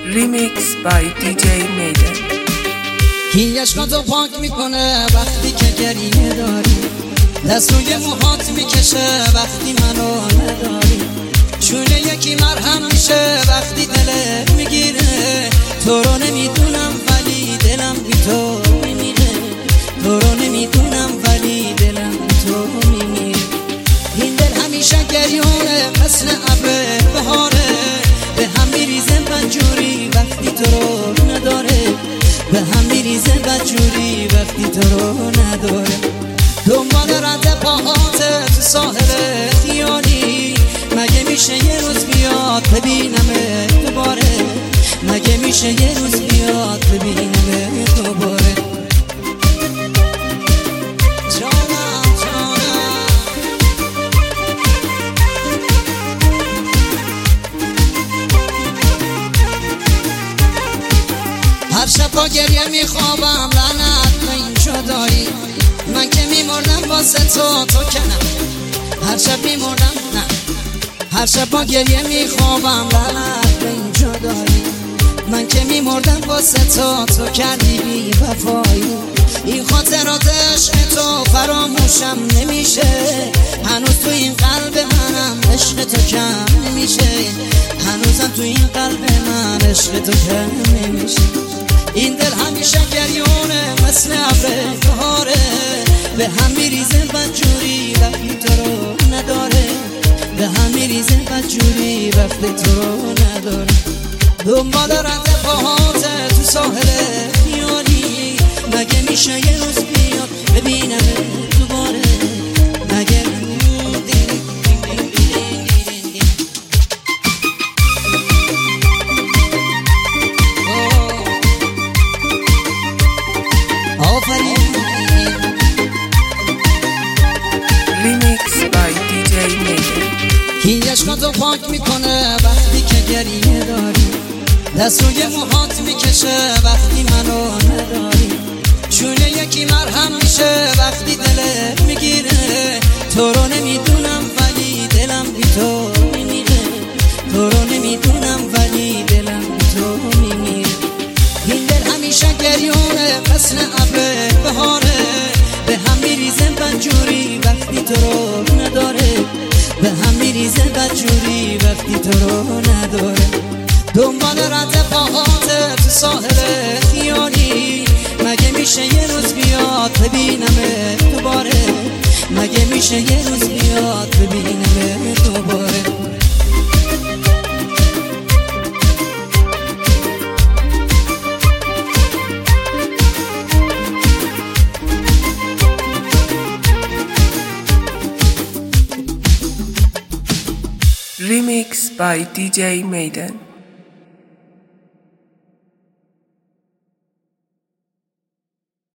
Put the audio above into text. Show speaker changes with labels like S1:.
S1: Remix by DJ Maiden.
S2: کی عشقاتو پاک میکنه وقتی که گریه داری، دست روی موهات میکشه وقتی منو نداری، چونه یکی مرهم میشه وقتی دلت میگیره. تو رو نمیدونم ولی دلم بی تو میمیره، تو رو نمیدونم ولی دلم بی تو میمیره. این دل همیشه گریونه مثل ابر بهاره، به هم میریزه بدجوری وقتی تو رو نداره، به هم میریزه بدجوری وقتی تو رو نداره. دنبال رد پاهاته تو ساحل خیالی، مگه میشه یه روز بیاد ببینمه دوباره، مگه میشه یه روز بیاد ببینمه دوباره. هر شب با گریه میخوابم لعنت به این جدایی، من که میمردم واسه تو که نه. هر شب میمردم نه، هر شب با گریه میخوابم لعنت به این جدایی، من که میمردم واسه تو کردی بی وفایی. این خاطرات عشق تو فراموشم نمیشه، هنوز تو این قلب منم عشق تو کم نمیشه، هنوزم تو این قلب من عشق تو کم نمیشه. این دل همیشه گریونه مثل ابر بهاره، به هم میریزه بدجوری وقتی تو رو نداره، به هم میریزه بدجوری وقتی تو رو نداره. دنبال رد پاهاته تو ساحل خیالی، مگه میشه یه روز بیاد ببینم دوباره، مگه
S1: Remix by DJ Maiden.
S2: کی عشقاتو پاک میکنه وقتی که گریه داری، دست روی موهات میکشه وقتی منو نداری، چونه یکی مرهم میشه وقتی دلت میگیره. تو رو نمیدونم ولی دلم بی تو میمیره، تو رو نمیدونم ولی دلم بی تو میمیره. این دل همیشه گریونه مثل ابر بهاره، به هم میریزه بدجوری وقتی تو رو نداره، به هم میریزه بدجوری وقتی تو رو نداره. دنبال رد پاهاته تو ساحل خیالی، مگه میشه یه روز بیاد ببینمه دوباره، مگه میشه یه روز بیاد ببینمه دوباره.
S1: Remix by DJ Maiden.